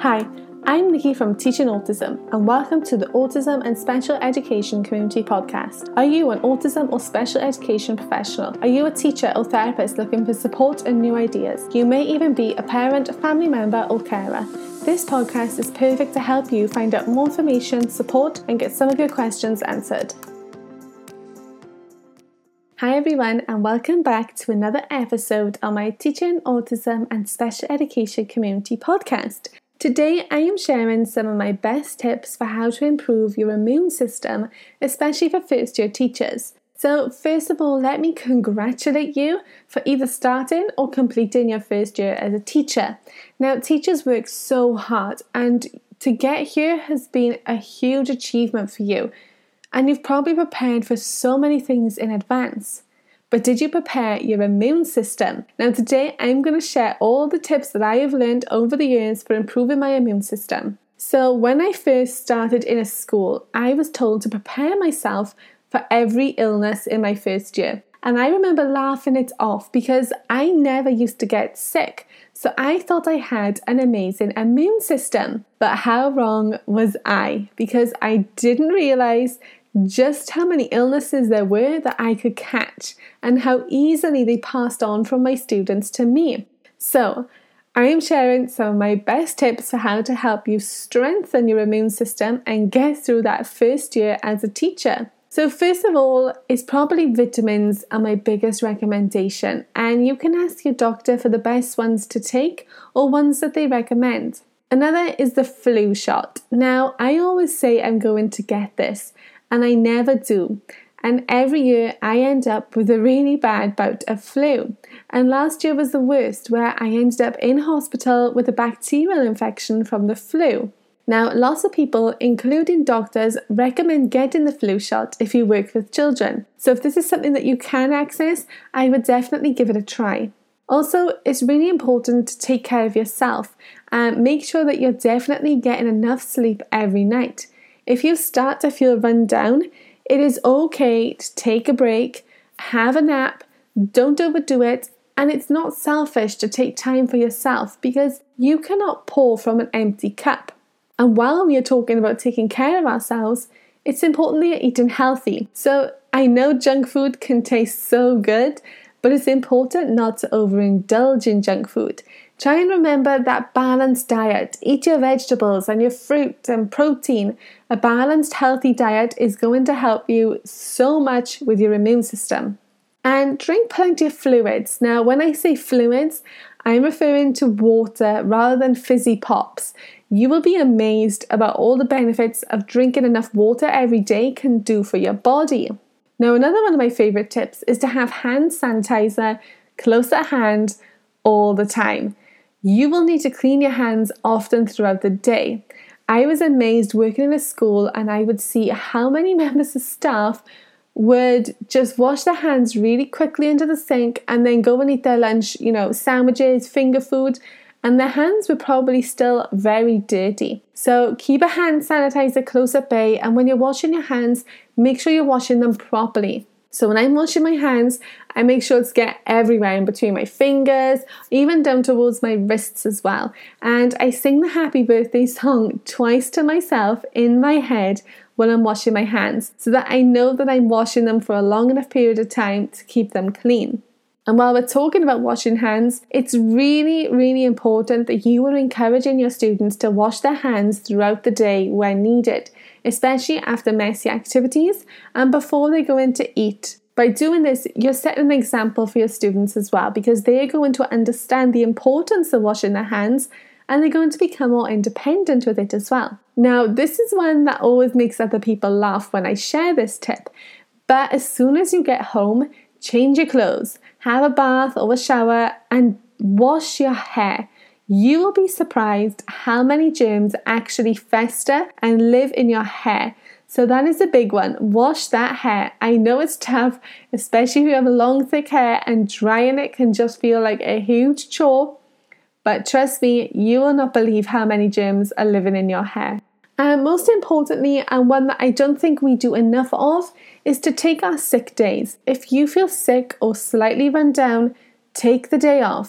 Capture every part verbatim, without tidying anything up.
Hi, I'm Nikki from Teaching Autism, and welcome to the Autism and Special Education Community Podcast. Are you an autism or special education professional? Are you a teacher or therapist looking for support and new ideas? You may even be a parent, family member, or carer. This podcast is perfect to help you find out more information, support, and get some of your questions answered. Hi everyone, and welcome back to another episode on my Teaching Autism and Special Education Community Podcast. Today I am sharing some of my best tips for how to improve your immune system, especially for first year teachers. So first of all, let me congratulate you for either starting or completing your first year as a teacher. Now, teachers work so hard, and to get here has been a huge achievement for you. And you've probably prepared for so many things in advance. But did you prepare your immune system? Now today I'm going to share all the tips that I have learned over the years for improving my immune system. So when I first started in a school, I was told to prepare myself for every illness in my first year. And I remember laughing it off because I never used to get sick. So I thought I had an amazing immune system. But how wrong was I? Because I didn't realize just how many illnesses there were that I could catch and how easily they passed on from my students to me. So I am sharing some of my best tips for how to help you strengthen your immune system and get through that first year as a teacher. So first of all, it's probably vitamins are my biggest recommendation, and you can ask your doctor for the best ones to take or ones that they recommend. Another is the flu shot. Now, I always say I'm going to get this, and I never do. And every year I end up with a really bad bout of flu. And last year was the worst, where I ended up in hospital with a bacterial infection from the flu. Now, lots of people, including doctors, recommend getting the flu shot if you work with children. So if this is something that you can access, I would definitely give it a try. Also, it's really important to take care of yourself and make sure that you're definitely getting enough sleep every night. If you start to feel run down, it is okay to take a break, have a nap, don't overdo it, and it's not selfish to take time for yourself because you cannot pour from an empty cup. And while we are talking about taking care of ourselves, it's important that you're eating healthy. So I know junk food can taste so good, but it's important not to overindulge in junk food. Try and remember that balanced diet. Eat your vegetables and your fruit and protein. A balanced, healthy diet is going to help you so much with your immune system. And drink plenty of fluids. Now, when I say fluids, I'm referring to water rather than fizzy pops. You will be amazed about all the benefits of drinking enough water every day can do for your body. Now, another one of my favorite tips is to have hand sanitizer close at hand all the time. You will need to clean your hands often throughout the day. I was amazed working in a school, and I would see how many members of staff would just wash their hands really quickly into the sink and then go and eat their lunch, you know, sandwiches, finger food, and their hands were probably still very dirty. So keep a hand sanitizer close at bay, and when you're washing your hands, make sure you're washing them properly. So when I'm washing my hands, I make sure to get everywhere in between my fingers, even down towards my wrists as well. And I sing the happy birthday song twice to myself in my head while I'm washing my hands, so that I know that I'm washing them for a long enough period of time to keep them clean. And while we're talking about washing hands, it's really, really important that you are encouraging your students to wash their hands throughout the day when needed, especially after messy activities and before they go in to eat. By doing this, you're setting an example for your students as well, because they are going to understand the importance of washing their hands, and they're going to become more independent with it as well. Now, this is one that always makes other people laugh when I share this tip, but as soon as you get home, change your clothes, have a bath or a shower, and wash your hair. You will be surprised how many germs actually fester and live in your hair. So that is a big one. Wash that hair. I know it's tough, especially if you have long, thick hair, and drying it can just feel like a huge chore. But trust me, you will not believe how many germs are living in your hair. And most importantly, and one that I don't think we do enough of, is to take our sick days. If you feel sick or slightly run down, take the day off.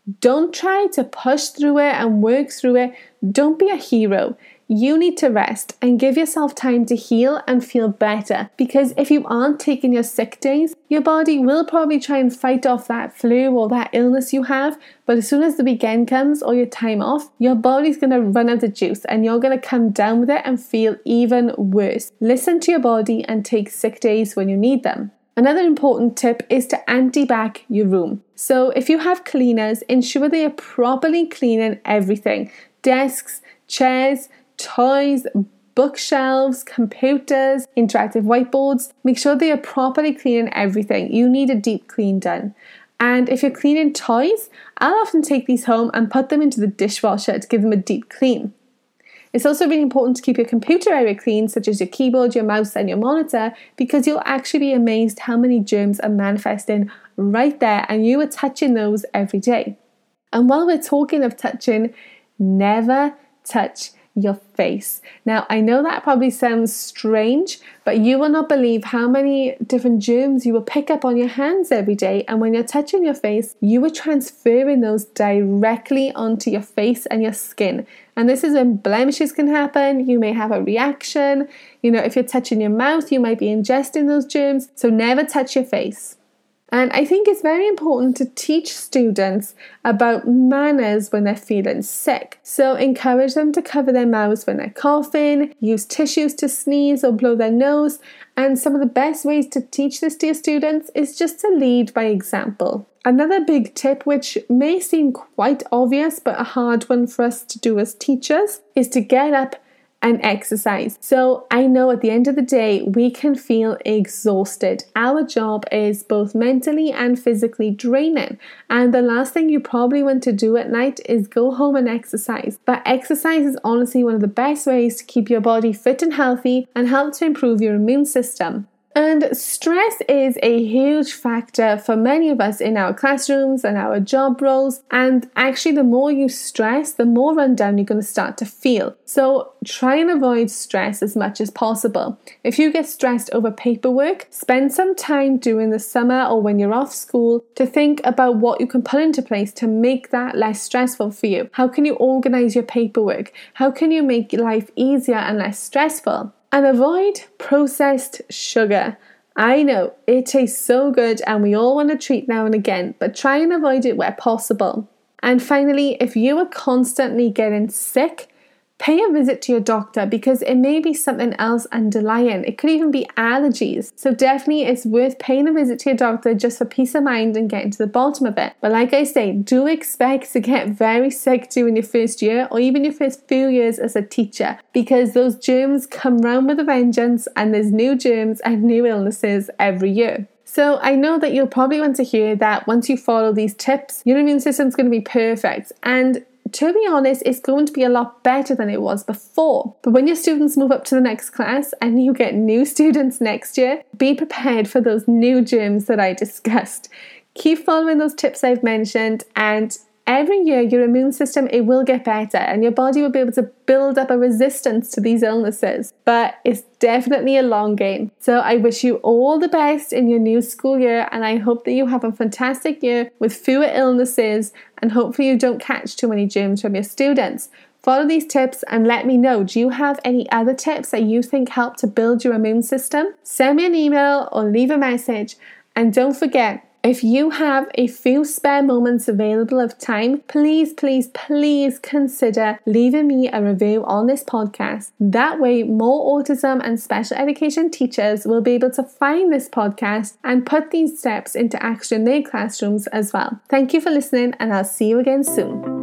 Don't try to push through it and work through it. Don't be a hero. You need to rest and give yourself time to heal and feel better, because if you aren't taking your sick days, your body will probably try and fight off that flu or that illness you have. But as soon as the weekend comes or your time off, your body's going to run out of juice and you're going to come down with it and feel even worse. Listen to your body and take sick days when you need them. Another important tip is to anti-bac your room. So if you have cleaners, ensure they are properly cleaning everything. Desks, chairs, toys, bookshelves, computers, interactive whiteboards. Make sure they are properly cleaning everything. You need a deep clean done. And if you're cleaning toys, I'll often take these home and put them into the dishwasher to give them a deep clean. It's also really important to keep your computer area clean, such as your keyboard, your mouse and your monitor, because you'll actually be amazed how many germs are manifesting right there and you are touching those every day. And while we're talking of touching, never touch your face. Now, I know that probably sounds strange, but you will not believe how many different germs you will pick up on your hands every day. And when you're touching your face, you are transferring those directly onto your face and your skin. And this is when blemishes can happen. You may have a reaction. You know, if you're touching your mouth, you might be ingesting those germs. So never touch your face. And I think it's very important to teach students about manners when they're feeling sick. So encourage them to cover their mouths when they're coughing, use tissues to sneeze or blow their nose. And some of the best ways to teach this to your students is just to lead by example. Another big tip, which may seem quite obvious but a hard one for us to do as teachers, is to get up and exercise. So I know at the end of the day, we can feel exhausted. Our job is both mentally and physically draining. And the last thing you probably want to do at night is go home and exercise. But exercise is honestly one of the best ways to keep your body fit and healthy and help to improve your immune system. And stress is a huge factor for many of us in our classrooms and our job roles. And actually, the more you stress, the more run down you're going to start to feel. So try and avoid stress as much as possible. If you get stressed over paperwork, spend some time during the summer or when you're off school to think about what you can put into place to make that less stressful for you. How can you organize your paperwork? How can you make life easier and less stressful? And avoid processed sugar. I know, it tastes so good and we all want a treat now and again, but try and avoid it where possible. And finally, if you are constantly getting sick, pay a visit to your doctor because it may be something else underlying. It could even be allergies. So definitely it's worth paying a visit to your doctor just for peace of mind and getting to the bottom of it. But like I say, do expect to get very sick during your first year or even your first few years as a teacher, because those germs come round with a vengeance and there's new germs and new illnesses every year. So I know that you'll probably want to hear that once you follow these tips, your immune system's going to be perfect. And to be honest, it's going to be a lot better than it was before. But when your students move up to the next class and you get new students next year, be prepared for those new germs that I discussed. Keep following those tips I've mentioned, and every year your immune system, it will get better and your body will be able to build up a resistance to these illnesses. But it's definitely a long game. So I wish you all the best in your new school year, and I hope that you have a fantastic year with fewer illnesses, and hopefully you don't catch too many germs from your students. Follow these tips and let me know, do you have any other tips that you think help to build your immune system? Send me an email or leave a message. And don't forget, if you have a few spare moments available of time, please, please, please consider leaving me a review on this podcast. That way, more autism and special education teachers will be able to find this podcast and put these steps into action in their classrooms as well. Thank you for listening, and I'll see you again soon.